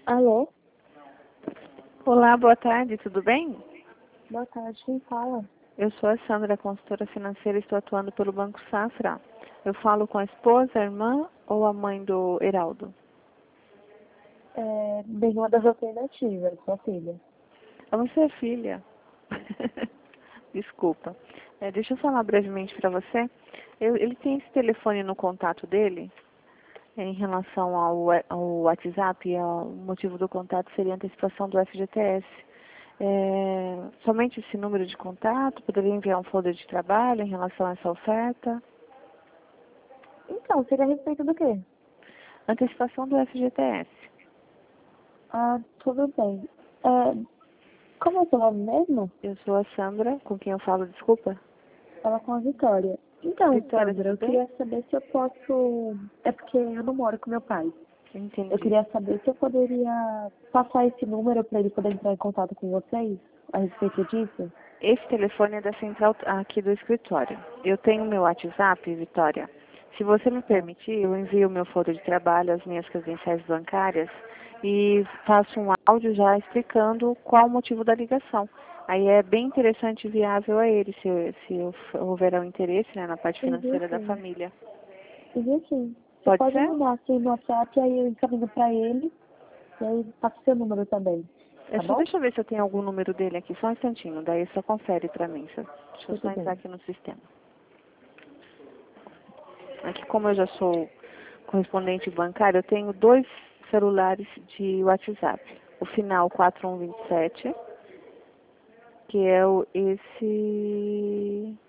Alô? Olá, boa tarde, tudo bem? Boa tarde, quem fala? Eu sou a Sandra, consultora financeira, estou atuando pelo Banco Safra. Eu falo com a esposa, a irmã ou a mãe do Heraldo? Nenhuma das alternativas, sua filha. Você é filha. Desculpa. Deixa eu falar brevemente para você. Ele tem esse telefone no contato dele, em relação ao WhatsApp, e o motivo do contato seria a antecipação do FGTS. Somente esse número de contato, poderia enviar um folder de trabalho em relação a essa oferta? Então, seria a respeito do quê? Antecipação do FGTS. Ah, tudo bem. É, como é seu nome mesmo? Eu sou a Sandra, com quem eu falo, desculpa. Fala com a Vitória. Então, Vitória, Sandra, tudo eu bem? queria saber se eu posso... É porque eu não moro com meu pai. Eu Entendi. queria saber se eu poderia passar esse número para ele poder entrar em contato com vocês a respeito disso. Esse telefone é da central aqui do escritório. Eu tenho meu WhatsApp, Vitória. Se você me Tá. permitir, eu envio meu folder de trabalho, as minhas credenciais bancárias e faço um áudio já explicando qual o motivo da ligação. Aí é bem interessante e viável a ele, se houver um interesse, né, na parte Envio financeira da sim. família. Envio sim. Você Pode pode ser? mandar assim no WhatsApp, aí eu encaminho para ele e aí passa o seu número também. É Tá só bom? deixa eu ver se eu tenho algum número dele aqui, só um instantinho, daí só confere pra mim. Deixa eu Tudo só entrar bem. aqui no sistema. Aqui, como eu já sou correspondente bancário, eu tenho dois celulares de WhatsApp. O final 4127, que é esse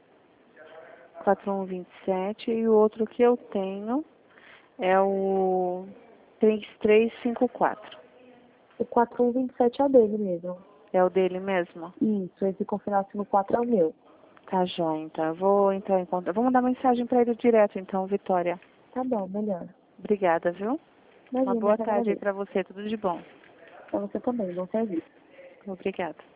4127, e o outro que eu tenho é o 3354. O 4127 é o dele mesmo. É o dele mesmo? Isso, esse confinasse no 4 é o meu. Tá joia, então. Eu vou entrar em contato. Vou mandar mensagem para ele direto, então, Vitória. Tá bom, melhor. Obrigada, viu? Uma Imagina, eu boa que tarde aí agradeço. para você. Tudo de bom. Pra você também, bom serviço. Obrigada.